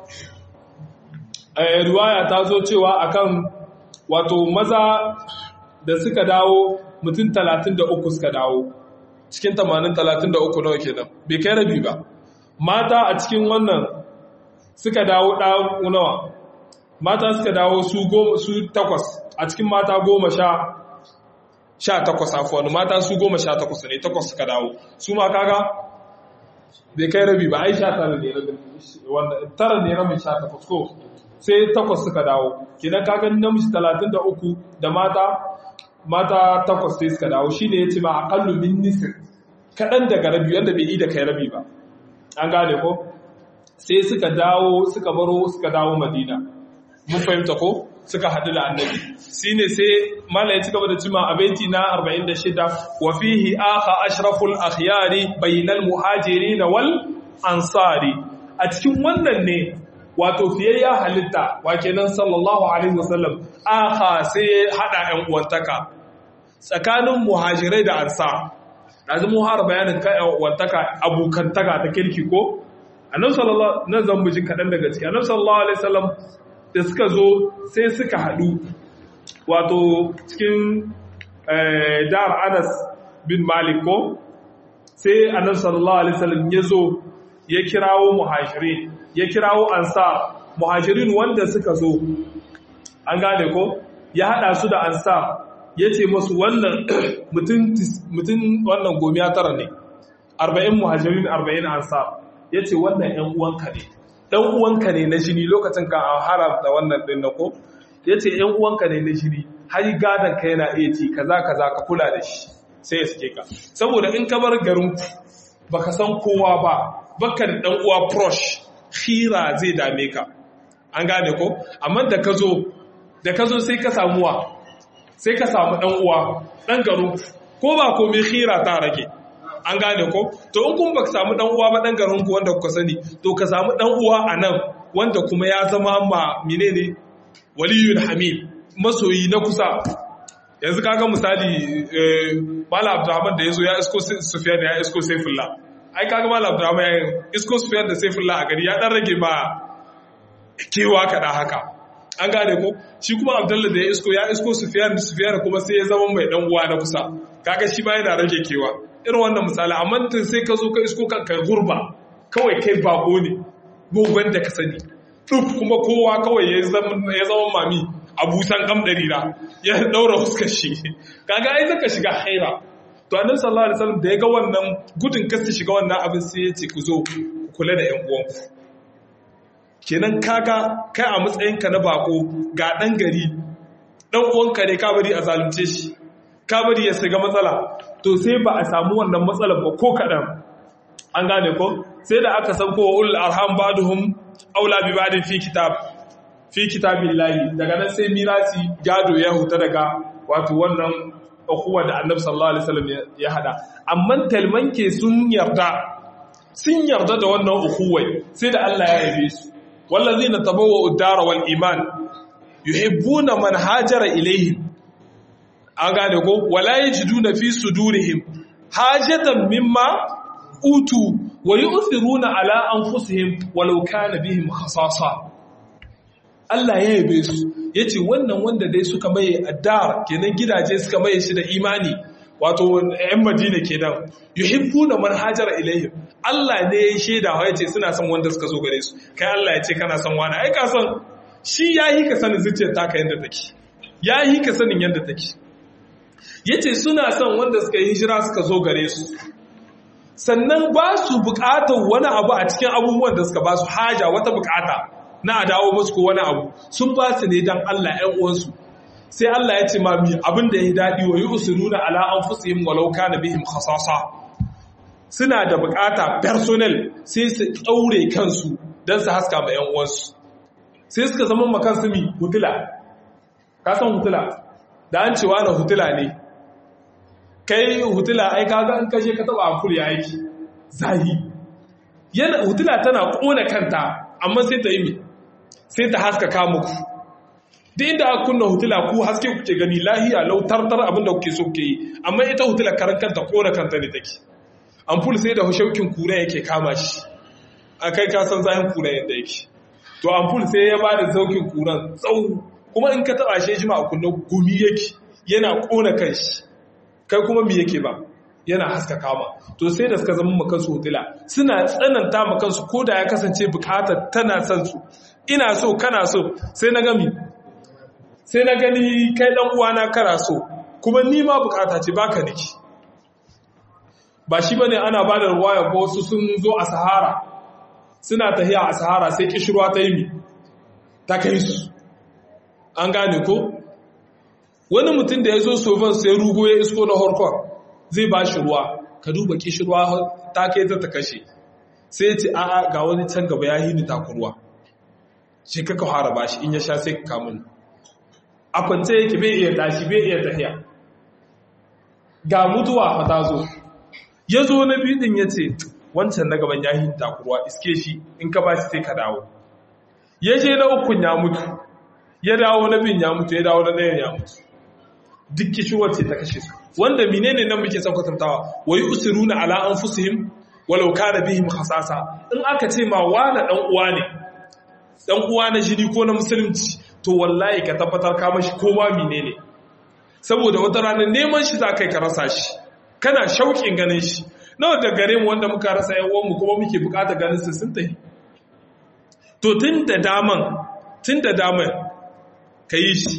Speaker 1: riwaya ta zo cewa akan wato maza da suka dawo mutum talatin da uku suka dawo cikin tamanin talatin da uku nawa kenan bai kai rabi ba mata a cikin wannan suka dawo ɗawo nawa mata suka dawo su goma su takwas a cikin mata goma sha sha takwas afuwan mata su goma sha takwas ne takwas suka dawo su ma kaga bai kai rabi ba ai sha tara ne rabin wanda tara ne rabin sha takwas ko sai takwas suka dawo kidan kaga namiji talatin da uku da mata mata takwas sai suka dawo shine yace ma aqallu min nisr kadan daga rabi wanda bai yi da kai rabi ba an gane ko sai suka dawo suka baro suka dawo Madina mun fahimta ko suka hadu da annabi shine sai malai ci gaba da cima a baiti na arba'in da shida wa fihi akha ashraful akhyari bainal muhajirin wal ansari a cikin wannan ne wato fiyayya halitta wa kenan sallallahu alaihi wasallam akha sai hada ɗan uwantaka tsakanin muhajirai da ansar lazim mu har bayanin kai uwantaka abukantaka ta kirki ko annabi sallallahu na zambujin kadan daga ciki annabi sallallahu alaihi wasallam da suka zo sai suka hadu wato cikin dar Anas bin Malik ko sai annabi sallallahu alaihi wasallam ya zo ya kirawo muhajirin ya kirawo ansar muhajirin wanda suka zo an gane ko ya hada su da ansar ya ce masu wannan mutum wannan gomiya tara ne arba'in muhajirin arba'in ansar ya ce wannan ‘yan uwanka ne ɗan uwanka ne na jini lokacin ka a haramta wannan ɗin na ko ya ce ‘yan uwanka ne na jini har gadon ka yana iya ci kaza kaza ka kula da shi sai ya suke ka saboda in ka bar garin baka san kowa ba baka da ɗan uwa prosh hira zai dame ka an gane ko amma da ka zo da ka zo sai ka samuwa sai ka samu ɗan uwa ɗan garin ko ba komai hira ta rage an gane ko to in kun baka samu ɗan uwa ba ɗan garin ku wanda kuka sani to ka samu ɗan uwa a nan wanda kuma ya zama ma menene waliyul hamid masoyi na kusa yanzu kaga misali Malam Abdurrahman da yazo ya isko Sufyan ya isko Saifullah ai kaga Malam Abdurrahman ya isko Sufyan da Saifullah a gari ya dan rage ma kewa kada haka an gane ko shi kuma Abdullah da ya isko ya isko Sufyan Sufyan kuma sai ya zama mai dan uwa na kusa kaga shi ba yana rage kewa irin wannan misali amma tun sai ka zo ka isko kanka gurba kawai kai bako ne gogon da ka sani duk kuma kowa kawai ya zama ya zama mami abusan kamdarira ya daura fuskar shi kaga ai zaka shiga haira to annabi sallallahu alaihi wasallam da ya ga wannan gudun kasu shiga wannan abin sai ya ce ku zo ku kula da ƴan uwanku kenan kaga kai a matsayinka na bako ga dan gari dan uwanka ne ka bari a zalunce shi ka bari ya shiga matsala to sai ba a samu wannan matsalar ba ko kadan an gane ko sai da aka san ko ul arham baduhum aula bi ba'din fi kitab fi kitabillahi daga nan sai mirasi gado ya huta daga wato wannan ukhuwa da annabi sallallahu alaihi wasallam ya hada amma talmanke sun yarda sun yarda da wannan ukhuwai sai da Allah ya yabe su wallazina tabawwa'u ad-dara wal iman yuhibbuna man hajara ilayhim an gane ko wala yajiduna fi sudurihim hajatan mimma utu wa yu'thiruna ala anfusihim walau kana bihim khasasa Allah ya yabe su yace wannan wanda dai suka maye addar kenan gidaje suka maye shi da imani wato ƴan Madina kenan yuhibbuna man hajara ilaihim Allah ne ya sheda wa yace suna son wanda suka zo gare su kai Allah yace kana son wani ai ka san shi yayi ka sanin zuciyar taka yanda take ya yi ka sanin yadda take. Yace suna son wanda suka yi hijira suka zo gare su, sannan ba su bukatar wani abu a cikin abubuwan da suka ba su haja, wata bukata na a dawo musu ko wani abu, sun ba su ne don Allah ‘yan uwansu. Sai Allah ya ce ma mi abin da ya daɗi wa yi usuluna ala anfusihim walau kana bihim khasasa. Suna da bukata personal sai su ɗaure kansu don su haska ma ‘yan uwansu. Sai suka zama makansu mi hutula. Ka san hutula? Da an cewa na hutula ne. Kai hutula ai kaga an kashe ka taba ampul ya aiki. Zahi. Yana hutula tana kona kanta amma sai ta yi mi. Sai ta haskaka muku. Duk inda aka kunna hutula ku haske kuke gani lahiya lau tartar abinda kuke so kuke yi, amma ita hutula karan kanta kona kanta ne take. Ampul sai da shaukin kura yake kama shi. A kai ka san zahin kura yadda yake. To ampul sai ya bada zaukin kuran tsau, kuma in ka taba shi jima a kunna gumi yake, yana kona kanshi. Kai kuma me yake ba? Yana haska kama. To sai da suka zama makansu hutula, suna tsananta makansu ko da ya kasance bukatar tana son su. Ina so kana so sai na gami. Sai na gani kai dan uwana kana so, kuma ni ma bukata ce baka niki. Ba shi bane ana bada ruwaya ko su sun zo a Sahara. Suna tahiya a Sahara sai kishirwa ta yi mi. Ta kai su. An gane ko? Wani mutum da ya zo sovan sai rugo ya isko na horkon zai ba shi ruwa, ka duba kishirwa ta kai ta ta kashe. Sai ce a'a ga wani can gaba ya hini takurwa. Shi kaka fara ba shi in ya sha sai ka kamun. A kwance yake bai iya tashi bai iya tahiya. Ga mutuwa fa ta zo. Ya zo na biyu din ya ce wancan na gaban ya hini takurwa iske shi in ka ba shi sai ka dawo. Ya je na ukun ya mutu. Ya dawo na bin ya mutu ya dawo na ɗayan ya mutu. Duk kishirwar ce ta kashe su. Wanda menene nan muke son kwatantawa, wai usiruna ala anfusihim walau kana bihim khasasa. In aka ce ma wani dan uwa ne, dan uwa na jini ko na musulunci, to wallahi ka tabbatar ka mashi kowa menene. Saboda wata ranar neman shi za kai ka rasa shi. Kana shauƙin ganin shi. Nawa da gare mu wanda muka rasa yan uwan mu kuma muke buƙatar ganin su sun tafi. To tun da daman, tun da daman ka yi shi.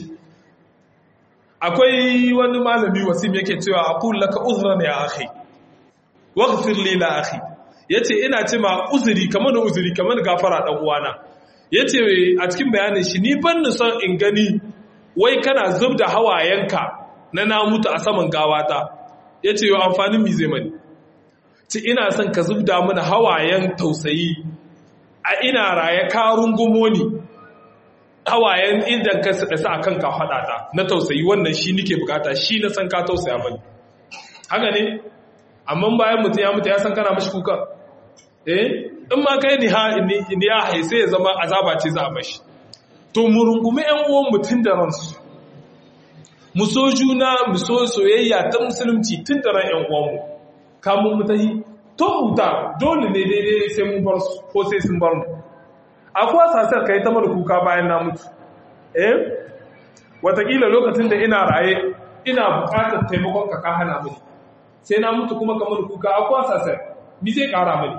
Speaker 1: Akwai wani malami wasim yake cewa aqul laka uzran ya akhi waghfir li la akhi, yace ina ce ma uzuri kamar da uzuri kamar gafara dan uwana. Yace a cikin bayanin shi ni ban ni son in gani wai kana zubda hawayenka na na mutu a saman gawata. Yace yo amfanin mi zai mani. Ci ina son ka zubda mana hawayen tausayi a ina raye ka rungumo ni. Hawayen idan ka sa a kanka faɗata na tausayi wannan shi nike bukata, shi na san ka tausaya bane. Haka ne? Amma bayan mutum ya mutu ya san kana mashi kuka. Eh? In ma kai ni ha ni ya hai sai ya zama azaba ce za a mashi. To mu rungume ƴan uwan mutun da ransu. Mu so juna, mu so soyayya ta musulunci tun da ran ƴan uwan mu. Kamun mu tahi to huta dole ne daidai sai mun bar su ko sai sun bar mu. Akwai sasar ka yi ta mara kuka bayan na mutu. Eh? Wataƙila lokacin da ina raye, ina buƙatar taimakon ka ka hana mini. Sai na mutu kuma ka mara kuka, akwai sasar, mi zai ƙara mini.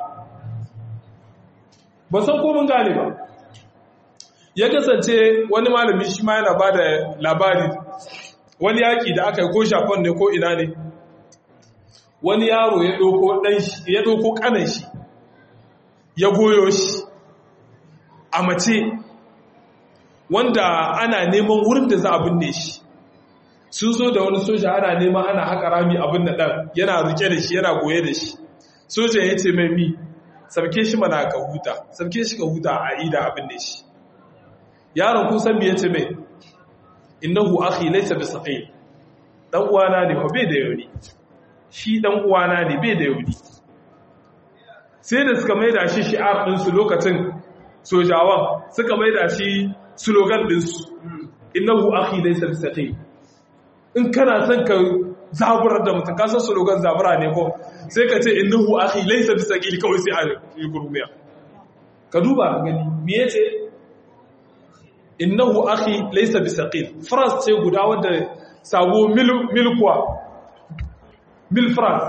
Speaker 1: Ba san ko mun gane ba. Ya kasance wani malami shi ma yana ba da labari, wani yaƙi da aka yi ko shafon ne ko ina ne. Wani yaro ya ɗauko ƙanan shi, ya goyo shi. A mace wanda ana neman wurin da za a binne shi, sun zo da wani soja ana neman ana haƙa rami abin da ɗan yana rike da shi yana goye da shi. Soja ya ce mai mi sabke shi mana ka huta, sabke shi ka huta a ida abin da shi. Yaron kun san me ya ce mai innahu akhi laysa bisaqil, dan uwana ne fa bai da yauni, shi dan uwana ne bai da yauni. Sai da suka maida shi shi'ar ɗinsu lokacin sojawan suka mai da shi slogan ɗinsu, innahu akhi laysa bisaqil. In kana son ka zaburar da mutum, ka san slogan zabura ne ko, sai ka ce innahu akhi laysa bisaqil kawai sai a yi gurmiya. Ka duba gani me yace innahu akhi laysa bisaqil. France ce guda wanda sabo mil milkwa mil France.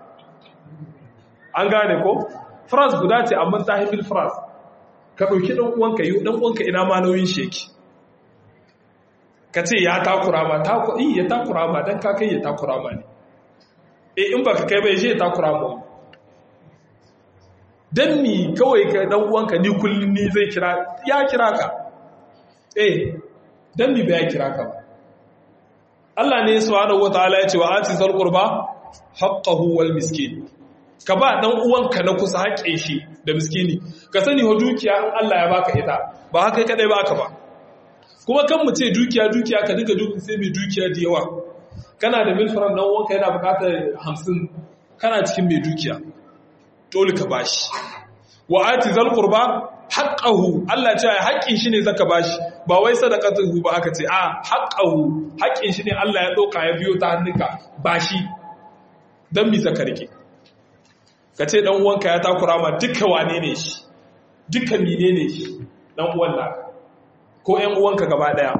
Speaker 1: An gane ko? France guda ce amma ta yi mil France. Ka ɗauki ɗan uwanka yi ɗan uwanka ina ma nauyin sheki. ka ce ya takura ma takura ya takura ma dan ka kai ya takura ma ne eh in baka kai bai je ya takura ma dan mi kawai ka dan uwanka ni kullun ni zai kira ya kira ka eh dan mi bai kira ka ba Allah ne subhanahu wataala ya ce wa ati zal qurba haqqahu wal miskin ka ba dan uwanka na kusa haƙe shi da miskini ka sani ho dukiya in Allah ya baka ita ba haka kadai baka ba kuma kan mu ce dukiya dukiya ka duka duk sai mai dukiya da yawa kana da milfaran dan uwanka yana bukatar hamsin kana cikin mai dukiya dole ka bashi wa ati zal qurba haqqahu Allah ce haƙin shi ne zaka bashi ba wai sadaqatuhu ba aka ce a haqqahu haƙin shi ne Allah ya doka ya biyo ta hannunka bashi dan mi zaka rike ka ce dan uwanka ya takura ma duka wane ne shi duka mine ne shi dan uwan naka ko ƴan uwanka gaba daya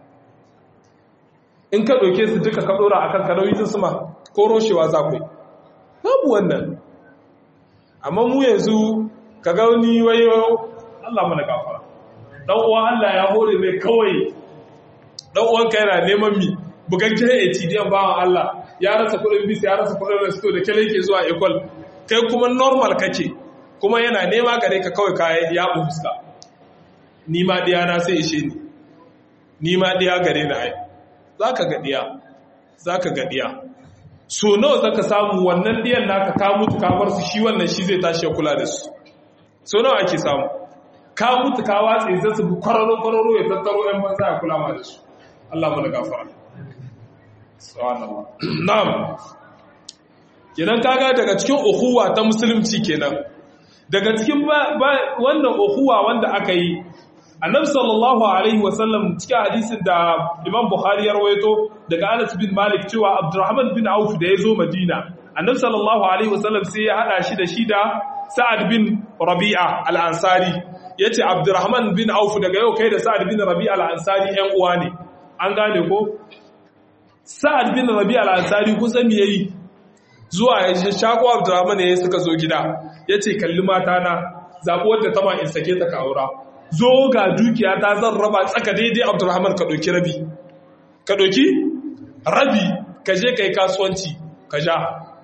Speaker 1: in ka doke su duka ka dora akan ka nauyin su ma ko roshewa za ku yi babu wannan amma mu yanzu ka ga ni wayo Allah mana gafara dan uwa Allah ya hore mai kawai dan uwanka yana neman mi bugakken A T M bawan Allah ya rasa kudin bis ya rasa kudin resto da kele yake zuwa ecole kai kuma normal kake kuma yana nema gare ka kawai kai ya fuska ni ma diya na sai ishe ni ni ma diya gare na ai zaka ga diya zaka ga diya so nawa zaka samu wannan diyan naka ka mutu ka bar su shi wannan shi zai tashi ya kula da su so nawa ake samu ka mutu ka watse zai su kwararo kwararo ya tattaro ɗan banza ya kula ma da su Allah mana gafara subhanallah na'am kenan kaga daga cikin ukhuwa ta musulunci kenan daga cikin wannan ukhuwa wanda aka yi annabi sallallahu alaihi wasallam cikin hadisin da Imam Bukhari ya rawaito daga Anas bin Malik cewa Abdurrahman bin Auf da ya zo Madina annabi sallallahu alaihi wasallam sai ya hada shi da shi da Sa'ad bin Rabi'a al-Ansari yace Abdurrahman bin Auf daga yau kai da Sa'ad bin Rabi'a al-Ansari ƴan uwa ne an gane ko Sa'ad bin Rabi'a al-Ansari kusan me yayi zuwa ya shako Abdurrahman ne suka zo gida yace kalli mata na zabi wanda ta ma in sake ta ka aura zo ga dukiya ta zan raba tsaka daidai Abdurrahman ka doki rabi ka doki rabi ka je kai kasuwanci ka ja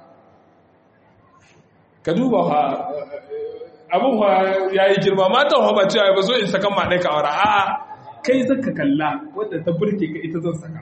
Speaker 1: ka duba ha abun ha yayi girma matan ha ba cewa ba zo in saka ma dai ka aura a'a kai zaka kalla wanda ta burke ka ita zan saka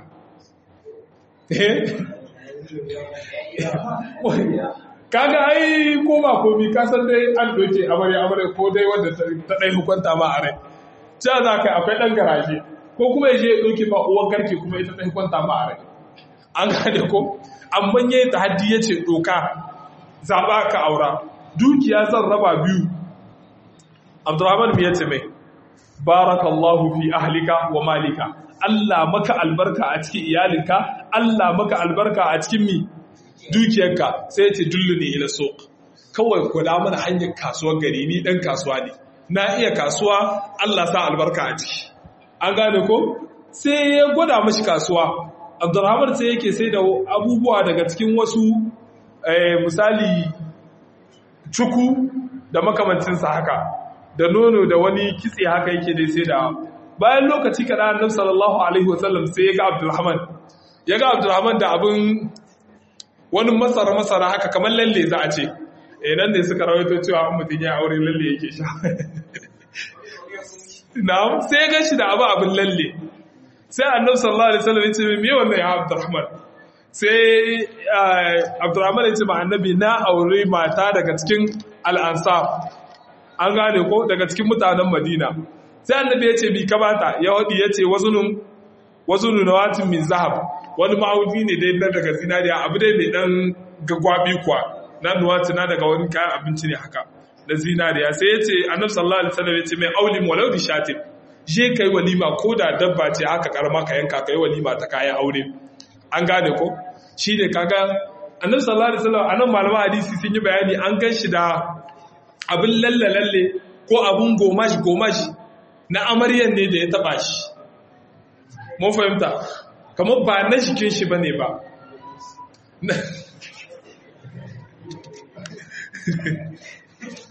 Speaker 1: kaga ai ko ba komi ka san dai an doke amare amare ko dai wanda ta dai hukunta ma a rai ta za ka akwai dan garaje ko kuma yaje ya doke ba uwan garke kuma ita dai hukunta ma a rai an gane ko amma yayi tahaddi yace doka zaba ka aura dukiya zan raba biyu Abdurrahman bi yace mai barakallahu fi ahlika wa malika Allah maka albarka a cikin iyalinka Allah maka albarka a cikin mi dukiyarka sai ce dulluni ila suq kawai kula mana hanyar kasuwar gari ni dan kasuwa ne na iya kasuwa Allah sa albarka a ciki an gane ko sai ya gwada mashi kasuwa Abdurrahman sai yake sai da abubuwa daga cikin wasu eh, misali cuku da makamancinsa haka da nono da wani kitse haka yake dai sai da bayan lokaci kaɗan annabi sallallahu alaihi wasallam sai ya ga Abdurrahman ya ga Abdurrahman da abin wani masara masara haka kamar lalle za a ce eh nan ne suka rawaito cewa an mutun ya aure lalle yake sha na'am sai ya gashi da abu abin lalle sai annabi sallallahu alaihi wasallam ya ce me wannan ya Abdurrahman sai Abdurrahman ya ce ma annabi na aure mata daga cikin al-ansar an gane ko daga cikin mutanen Madina sai annabi ya ce bi kamata ya wadi ya ce wazunun wazunun nawatin min zahab wani ma'auni ne dai dan daga zinariya abu dai mai dan gagwabi kuwa na nuwati na daga wani kayan abinci ne haka da zinariya sai ya ce annabi sallallahu alaihi wasallam ya ce mai aulim walau di shatin je kai walima ko da dabba ce haka karama ka yanka kai walima ta kayan aure an gane ko shine kaga annabi sallallahu alaihi wasallam anan malaman hadisi sun yi bayani an gan shi da abin lalle lalle ko abun gomashi gomashi na amaryan ne da ya taba shi mun fahimta kamar ba na jikin shi bane ba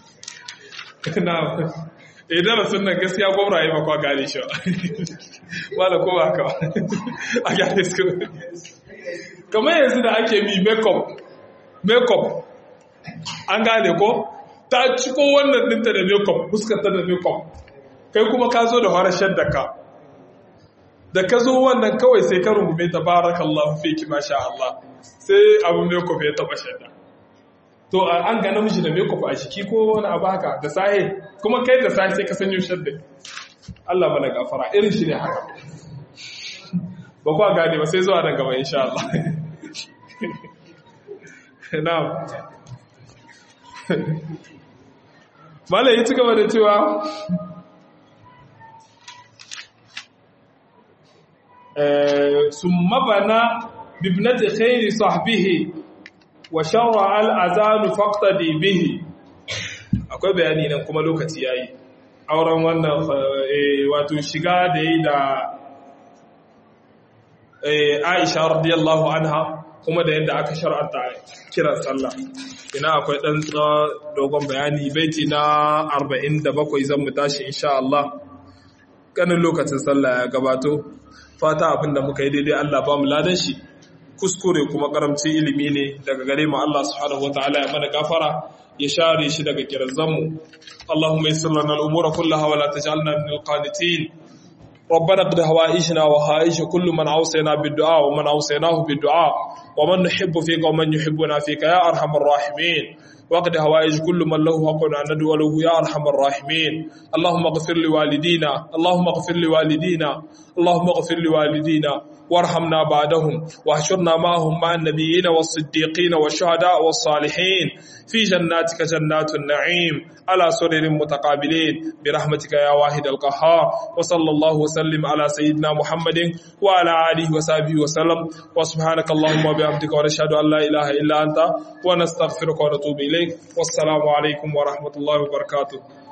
Speaker 1: na idan sunan gaskiya gwamnati ba kwa gane shi wala ko haka a gyara su kamar yanzu da ake mi makeup makeup an gane ko ta ciko wannan dinta da makeup fuskarta da makeup kai kuma ka zo da harashar da ka da ka zo wannan kawai sai ka rungume ta barakallahu fiki masha Allah sai abu makeup ya taba shadda to an ga namiji da makeup a jiki ko wani abu haka da sahe kuma kai da sahe sai ka sanyo shadda Allah mana gafara irin shi ne haka ba kwa gane ba sai zuwa nan gaba insha Allah na'am malai ci gaba da cewa summa bana bibnati khairi sahbihi wa sharra al-azan faqtadi bihi akwai bayani nan kuma lokaci yayi auren wannan wato shiga da yi da Aisha radiyallahu anha kuma da yadda aka shar'anta kiran sallah ina akwai dan dogon bayani baiti na arba'in da bakwai zan mu tashi insha Allah ganin lokacin sallah ya gabato fata abinda muka yi daidai Allah ba mu ladan shi kuskure kuma karamci ilimi ne daga gare mu Allah subhanahu wataala ya mana gafara ya share shi daga kirazanmu Allahumma yassir lana al-umura kullaha wa la taj'alna min al-qanitin ربنا اقض هوائجنا وهائج كل من أوصينا بالدعاء ومن أوصيناه بالدعاء ومن نحب فيك ومن يحبنا فيك يا أرحم الراحمين واقض هوائج كل من له حق أن ندعو له يا أرحم الراحمين اللهم اغفر لوالدينا اللهم اغفر لوالدينا اللهم اغفر لوالدينا وارحمنا بعدهم واحشرنا معهم مع النبيين والصديقين والشهداء والصالحين في جناتك جنات النعيم على سرر متقابلين برحمتك يا واحد القهار وصلى الله وسلم على سيدنا محمد وعلى آله وصحبه وسلم وسبحانك اللهم وبحمدك ونشهد أن لا إله إلا أنت ونستغفرك ونتوب إليك والسلام عليكم ورحمة الله وبركاته.